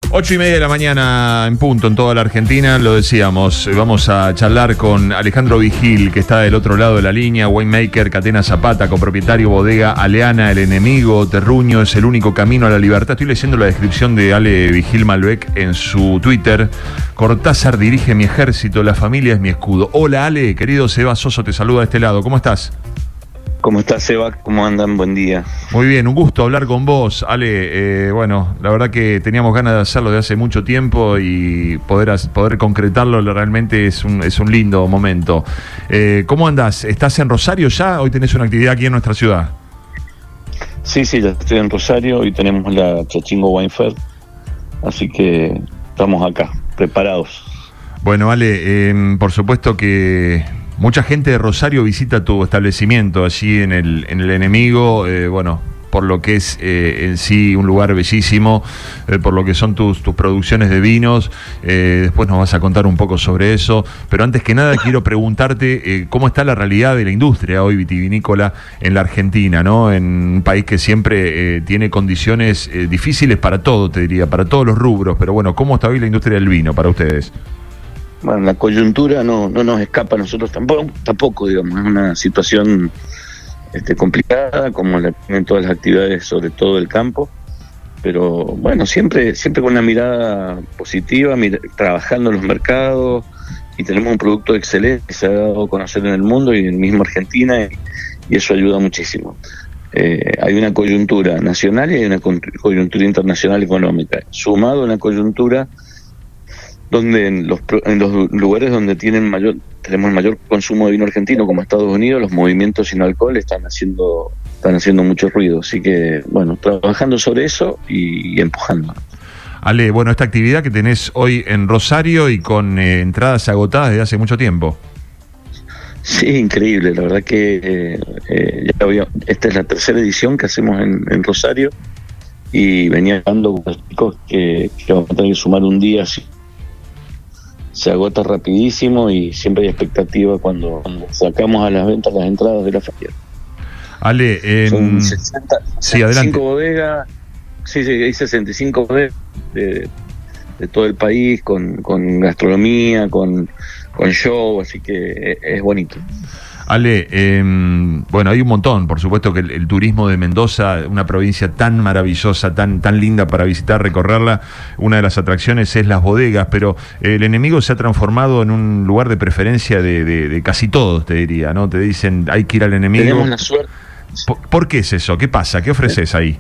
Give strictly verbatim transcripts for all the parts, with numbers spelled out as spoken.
Ocho y media de la mañana en punto en toda la Argentina, lo decíamos, vamos a charlar con Alejandro Vigil, que está del otro lado de la línea, winemaker, Catena Zapata, copropietario bodega Aleana, El Enemigo, Terruño, es el único camino a la libertad. Estoy leyendo la descripción de Ale Vigil Malbec en su Twitter. Cortázar dirige mi ejército, la familia es mi escudo. Hola Ale, querido Seba Soso, te saluda de este lado, ¿cómo estás? ¿Cómo estás, Seba? ¿Cómo andan? Buen día. Muy bien, un gusto hablar con vos, Ale. Eh, bueno, la verdad que teníamos ganas de hacerlo de hace mucho tiempo y poder, poder concretarlo realmente es un, es un lindo momento. Eh, ¿Cómo andás? ¿Estás en Rosario ya? Hoy tenés una actividad aquí en nuestra ciudad. Sí, sí, ya estoy en Rosario y tenemos la Chachingo Wine Fair, así que estamos acá, preparados. Bueno, Ale, eh, por supuesto que mucha gente de Rosario visita tu establecimiento allí en el, en el Enemigo, eh, bueno, por lo que es eh, en sí un lugar bellísimo, eh, por lo que son tus, tus producciones de vinos. Eh, después nos vas a contar un poco sobre eso, pero antes que nada quiero preguntarte eh, cómo está la realidad de la industria hoy vitivinícola en la Argentina, ¿no? En un país que siempre eh, tiene condiciones eh, difíciles para todo, te diría, para todos los rubros, pero bueno, ¿cómo está hoy la industria del vino para ustedes? Bueno, la coyuntura no, no nos escapa a nosotros tampoco, tampoco, digamos, es una situación este, complicada, como la tienen todas las actividades, sobre todo el campo, pero bueno, siempre, siempre con una mirada positiva, mira, trabajando en los mercados, y tenemos un producto excelente que se ha dado a conocer en el mundo y en mismo Argentina, y, y eso ayuda muchísimo. Eh, hay una coyuntura nacional y hay una coyuntura internacional económica, sumado a una coyuntura donde en los, en los lugares donde tienen mayor tenemos mayor consumo de vino argentino, como Estados Unidos, los movimientos sin alcohol están haciendo están haciendo mucho ruido. Así que, bueno, trabajando sobre eso y, y empujando. Ale, bueno, esta actividad que tenés hoy en Rosario y con eh, entradas agotadas desde hace mucho tiempo. Sí, increíble. La verdad que eh, eh, ya había, esta es la tercera edición que hacemos en, en Rosario y venía dando con los chicos que, que vamos a tener que sumar un día así. Se agota rapidísimo y siempre hay expectativa cuando, cuando sacamos a las ventas las entradas de la feria. Ale, eh, son sesenta, sí, sesenta y cinco bodegas, sí, sí, hay sesenta y cinco bodegas de, de todo el país con, con gastronomía, con, con show, así que es, es bonito. Ale, eh, bueno, hay un montón, por supuesto que el, el turismo de Mendoza, una provincia tan maravillosa, tan, tan linda para visitar, recorrerla, una de las atracciones es las bodegas, pero el Enemigo se ha transformado en un lugar de preferencia de, de, de casi todos, te diría, ¿no? Te dicen, hay que ir al Enemigo. Tenemos la suerte. ¿Por, ¿por qué es eso? ¿Qué pasa? ¿Qué ofreces ahí?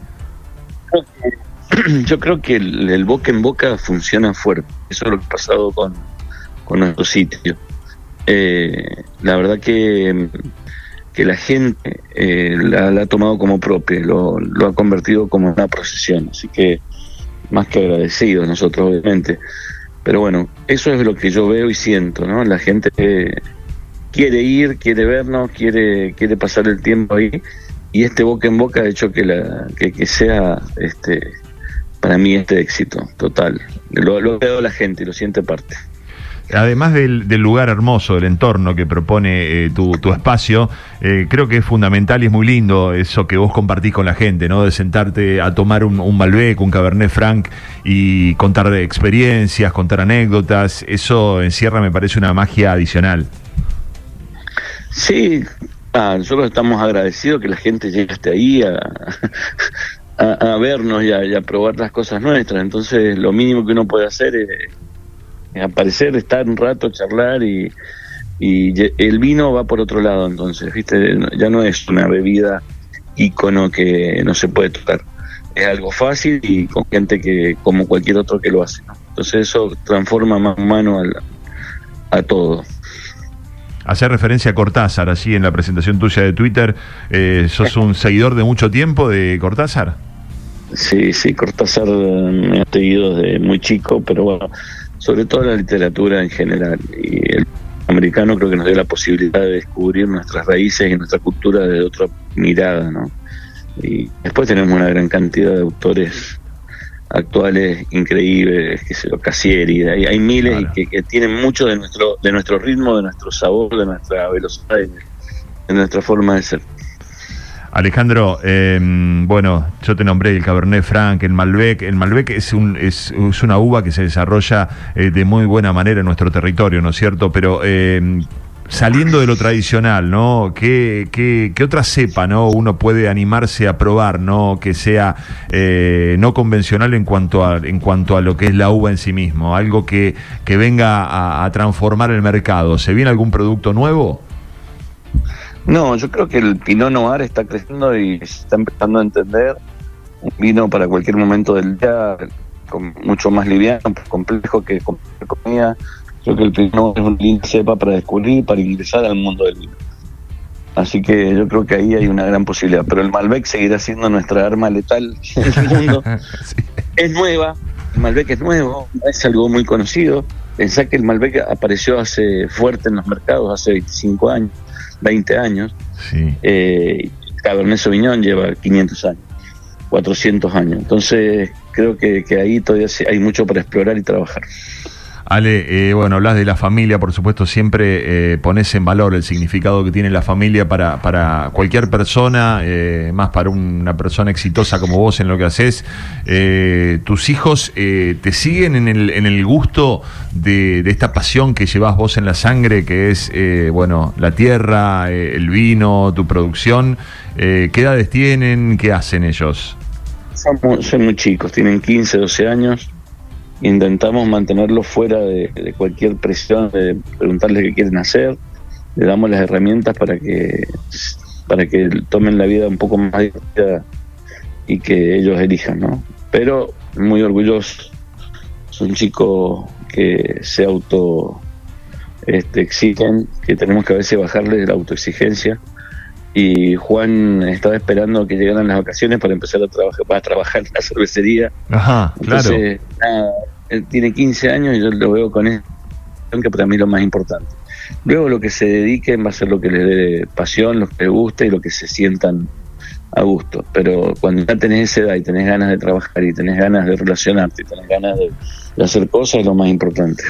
Yo creo que el, el boca en boca funciona fuerte. Eso es lo que ha pasado con, con nuestro sitio. Eh, la verdad que, que la gente eh, la, la ha tomado como propia, lo, lo ha convertido como una procesión, así que más que agradecidos nosotros, obviamente. Pero bueno, eso es lo que yo veo y siento, ¿no? La gente eh, quiere ir, quiere vernos, quiere quiere pasar el tiempo ahí, y este boca en boca ha hecho que la que, que sea este para mí este éxito total. Lo, lo veo la gente y lo siente parte. Además del, del lugar hermoso, del entorno que propone eh, tu, tu espacio, eh, creo que es fundamental y es muy lindo eso que vos compartís con la gente, ¿no? De sentarte a tomar un, un Malbec, un Cabernet Franc y contar experiencias, contar anécdotas. Eso encierra, me parece, una magia adicional. Sí, ah, nosotros estamos agradecidos que la gente llegue hasta ahí a, a, a vernos y a, y a probar las cosas nuestras. Entonces, lo mínimo que uno puede hacer es aparecer, estar un rato, charlar, y, y el vino va por otro lado. Entonces, viste, ya no es una bebida ícono que no se puede tocar, es algo fácil y con gente que como cualquier otro que lo hace, ¿no? Entonces eso transforma más humano al, a todo. Hacer referencia a Cortázar allí en la presentación tuya de Twitter, eh, ¿sos un seguidor de mucho tiempo de Cortázar? Sí, sí, Cortázar me ha seguido desde muy chico, pero bueno, sobre todo la literatura en general, y el americano creo que nos dio la posibilidad de descubrir nuestras raíces y nuestra cultura de otra mirada, ¿no? Y después tenemos una gran cantidad de autores actuales increíbles, que se lo Casieri, hay, hay miles, claro, y que, que tienen mucho de nuestro de nuestro ritmo, de nuestro sabor, de nuestra velocidad, de, de nuestra forma de ser. Alejandro, eh, bueno, yo te nombré el Cabernet Franc, el Malbec. El Malbec es, un, es, es una uva que se desarrolla eh, de muy buena manera en nuestro territorio, ¿no es cierto? Pero eh, saliendo de lo tradicional, ¿no? ¿Qué, qué, qué otra cepa, ¿no? Uno puede animarse a probar, ¿no? Que sea eh, no convencional en cuanto a en cuanto a lo que es la uva en sí mismo, algo que, que venga a, a transformar el mercado. ¿Se viene algún producto nuevo? No, yo creo que el Pinot Noir está creciendo y se está empezando a entender. Un vino para cualquier momento del día, con, mucho más liviano, complejo que cualquier comida. Creo que el Pinot Noir es una linda cepa para descubrir, para ingresar al mundo del vino. Así que yo creo que ahí hay una gran posibilidad. Pero el Malbec seguirá siendo nuestra arma letal en el mundo. Sí. Es nueva, el Malbec es nuevo, es algo muy conocido. Pensá que el Malbec apareció hace fuerte en los mercados, hace veinticinco años, veinte años. Sí. Eh, Cabernet Sauvignon lleva quinientos años, cuatrocientos años. Entonces creo que, que ahí todavía hay mucho para explorar y trabajar. Ale, eh, bueno, hablas de la familia, por supuesto, siempre eh, pones en valor el significado que tiene la familia para, para cualquier persona, eh, más para una persona exitosa como vos en lo que haces. Eh, ¿Tus hijos eh, te siguen en el, en el gusto de, de esta pasión que llevas vos en la sangre, que es, eh, bueno, la tierra, eh, el vino, tu producción? Eh, ¿Qué edades tienen? ¿Qué hacen ellos? Son muy, son muy chicos, tienen quince, doce años. Intentamos mantenerlos fuera de, de cualquier presión, de preguntarles qué quieren hacer. Le damos las herramientas para que para que tomen la vida un poco más divertida y que ellos elijan, ¿no? Pero muy orgullosos. Son chicos que se auto este, exigen, que tenemos que a veces bajarles la autoexigencia. Y Juan estaba esperando que llegaran las vacaciones para empezar a trabajar, para trabajar en la cervecería. Ajá, Entonces, claro. Nada, él tiene quince años y yo lo veo con eso, que para mí es lo más importante. Luego lo que se dediquen va a ser lo que les dé pasión, lo que les guste y lo que se sientan a gusto. Pero cuando ya tenés esa edad y tenés ganas de trabajar y tenés ganas de relacionarte y tenés ganas de, de hacer cosas, es lo más importante.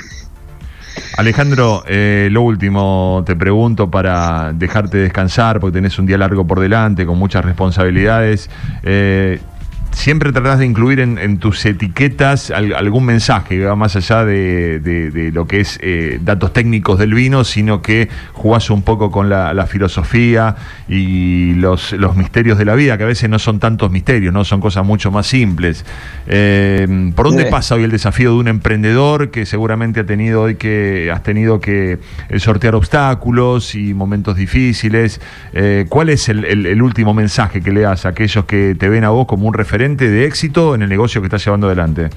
Alejandro, eh, lo último te pregunto para dejarte descansar, porque tenés un día largo por delante, con muchas responsabilidades. Eh, siempre tratás de incluir en, en tus etiquetas al, algún mensaje que va más allá de, de, de lo que es eh, datos técnicos del vino, sino que jugás un poco con la, la filosofía y los, los misterios de la vida, que a veces no son tantos misterios, no son cosas mucho más simples. Eh, ¿Por dónde sí. pasa hoy el desafío de un emprendedor que seguramente ha tenido hoy que has tenido que sortear obstáculos y momentos difíciles? Eh, ¿Cuál es el, el, el último mensaje que le das a aquellos que te ven a vos como un referente de éxito en el negocio que estás llevando adelante?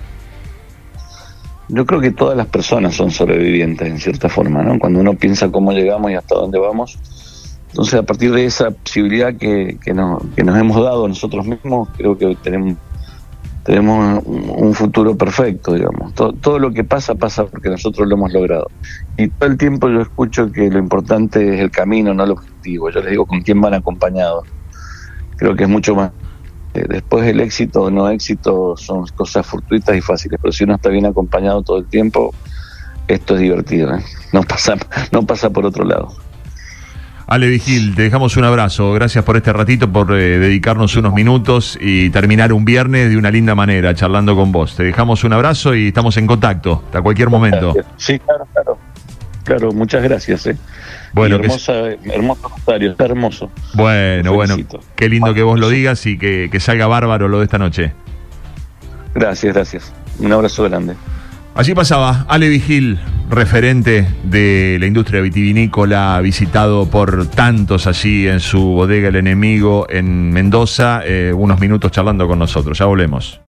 Yo creo que todas las personas son sobrevivientes en cierta forma, ¿no? Cuando uno piensa cómo llegamos y hasta dónde vamos, entonces a partir de esa posibilidad que, que, nos, que nos hemos dado nosotros mismos, creo que tenemos, tenemos un, un futuro perfecto, digamos. Todo, todo lo que pasa, pasa porque nosotros lo hemos logrado. Y todo el tiempo yo escucho que lo importante es el camino, no el objetivo. Yo les digo con quién van acompañados. Creo que es mucho más. Después el éxito o no éxito son cosas fortuitas y fáciles, pero si uno está bien acompañado todo el tiempo, esto es divertido, ¿eh? No pasa, no pasa por otro lado. Ale Vigil, te dejamos un abrazo, gracias por este ratito, por eh, dedicarnos unos minutos y terminar un viernes de una linda manera, charlando con vos. Te dejamos un abrazo y estamos en contacto, hasta cualquier momento. Sí, claro, claro. Claro, muchas gracias, ¿eh? Bueno, hermosa, que... hermoso Rosario, está hermoso. Bueno, bueno, qué lindo que vos lo digas y que, que salga bárbaro lo de esta noche. Gracias, gracias. Un abrazo grande. Allí pasaba Ale Vigil, referente de la industria vitivinícola, visitado por tantos allí en su bodega El Enemigo en Mendoza, eh, unos minutos charlando con nosotros. Ya volvemos.